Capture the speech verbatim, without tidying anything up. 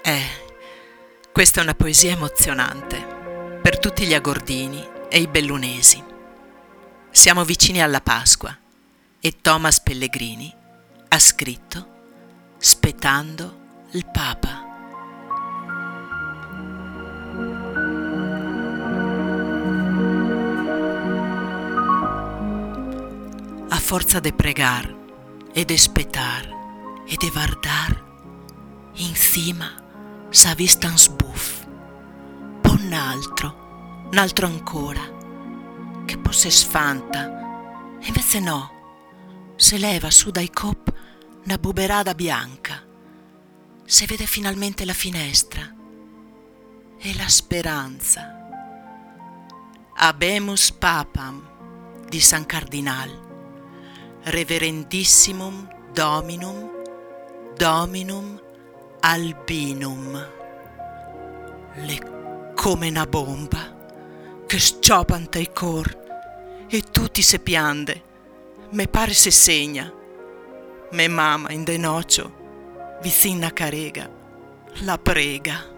Eh, questa è una poesia emozionante per tutti gli agordini e i bellunesi. Siamo vicini alla Pasqua e Thomas Pellegrini ha scritto Spettando il Papa. A forza de pregar e de spetar e de vardar, in cima s'ha vista un sbuff, poi un altro, un altro ancora, che poi si sfanta, e invece no, se leva su dai cop una buberada bianca, si vede finalmente la finestra e la speranza. Habemus Papam di San Cardinal, Reverendissimum Dominum, Dominum Albinum. Le come una bomba che sciopanta i cor e tutti se piande, me pare se segna, me mama in de nocio, vicina carega, la prega.